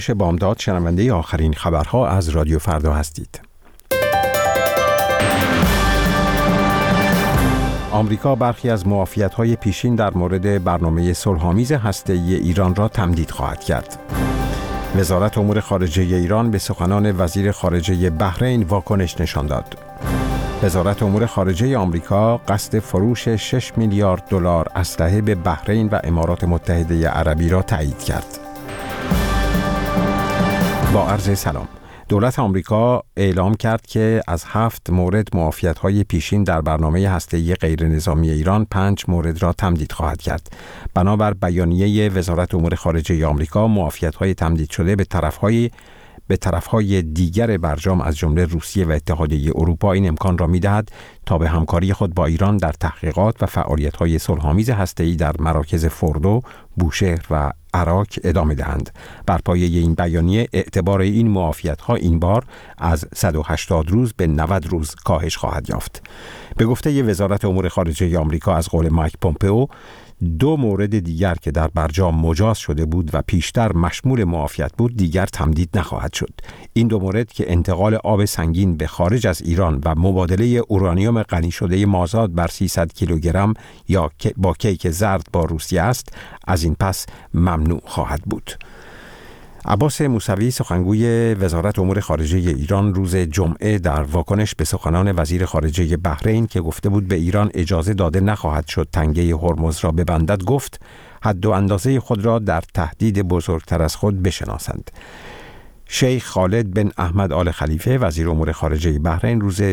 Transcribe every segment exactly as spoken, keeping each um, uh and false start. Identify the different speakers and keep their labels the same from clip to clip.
Speaker 1: بامداد شنونده آخرین خبرها از رادیو فردا هستید. آمریکا برخی از معافیت‌های پیشین در مورد برنامه صلح‌آمیز هسته‌ای ایران را تمدید خواهد کرد. وزارت امور خارجه ایران به سخنان وزیر خارجه بحرین واکنش نشان داد. وزارت امور خارجه آمریکا قصد فروش شش میلیارد دلار اسلحه به بحرین و امارات متحده عربی را تایید کرد. با عرض سلام. دولت آمریکا اعلام کرد که از هفت مورد معافیت‌های پیشین در برنامه هسته‌ای غیرنظامی ایران پنج مورد را تمدید خواهد کرد. بنابر بیانیه وزارت امور خارجه آمریکا، معافیت‌های تمدید شده به طرف‌های به طرف‌های دیگر برجام از جمله روسیه و اتحادیه اروپا این امکان را می‌دهد تا به همکاری خود با ایران در تحقیقات و فعالیت‌های صلح‌آمیز هسته‌ای در مراکز فوردو، بوشهر و عراق ادامه دهند. بر پایه این بیانیه اعتبار این معافیت‌ها این بار از صد و هشتاد روز به نود روز کاهش خواهد یافت. به گفته وزارت امور خارجه آمریکا، از قول مایک پومپئو، دو مورد دیگر که در برجام مجاز شده بود و پیشتر مشمول معافیت بود دیگر تمدید نخواهد شد. این دو مورد که انتقال آب سنگین به خارج از ایران و مبادله اورانیوم غنی شده مازاد بر سیصد کیلوگرم یا با کیک زرد با روسیه است، از این پس ممنوع خواهد بود. عباس موسوی، سخنگوی وزارت امور خارجه ایران، روز جمعه در واکنش به سخنان وزیر خارجه بحرین که گفته بود به ایران اجازه داده نخواهد شد تنگه هرمز را ببندد، گفت حد و اندازه خود را در تهدید بزرگتر از خود بشناسند. شیخ خالد بن احمد آل خلیفه، وزیر امور خارجه بحرین، روز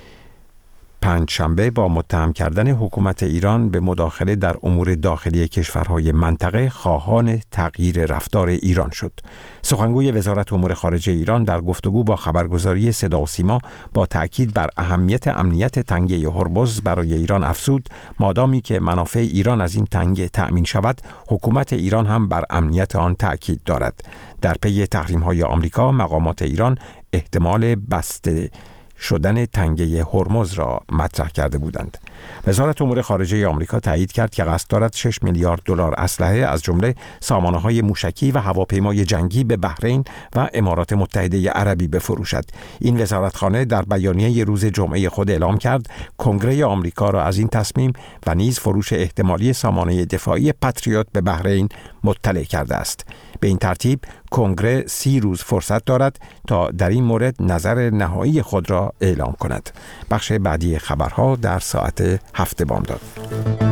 Speaker 1: پنج شنبه با متهم کردن حکومت ایران به مداخله در امور داخلی کشورهای منطقه خواهان تغییر رفتار ایران شد. سخنگوی وزارت امور خارجه ایران در گفتگو با خبرگزاری صدا و سیما با تأکید بر اهمیت امنیت تنگه هرمز برای ایران افزود مادامی که منافع ایران از این تنگه تأمین شود، حکومت ایران هم بر امنیت آن تأکید دارد. در پی تحریم‌های آمریکا، مقامات ایران احتمال بسته شدن تنگه هرمز را مطرح کرده بودند. وزارت امور خارجه آمریکا تایید کرد که قصد دارد شش میلیارد دلار اسلحه از جمله سامانه‌های موشکی و هواپیمای جنگی به بحرین و امارات متحده عربی بفروشد. این وزارتخانه در بیانیه روز جمعه خود اعلام کرد کنگره آمریکا را از این تصمیم و نیز فروش احتمالی سامانه دفاعی پاتریوت به بحرین مطلع کرده است. به این ترتیب کنگره سی روز فرصت دارد تا در این مورد نظر نهایی خود را اعلام کند. بخش بعدی خبرها در ساعت هفت بامداد.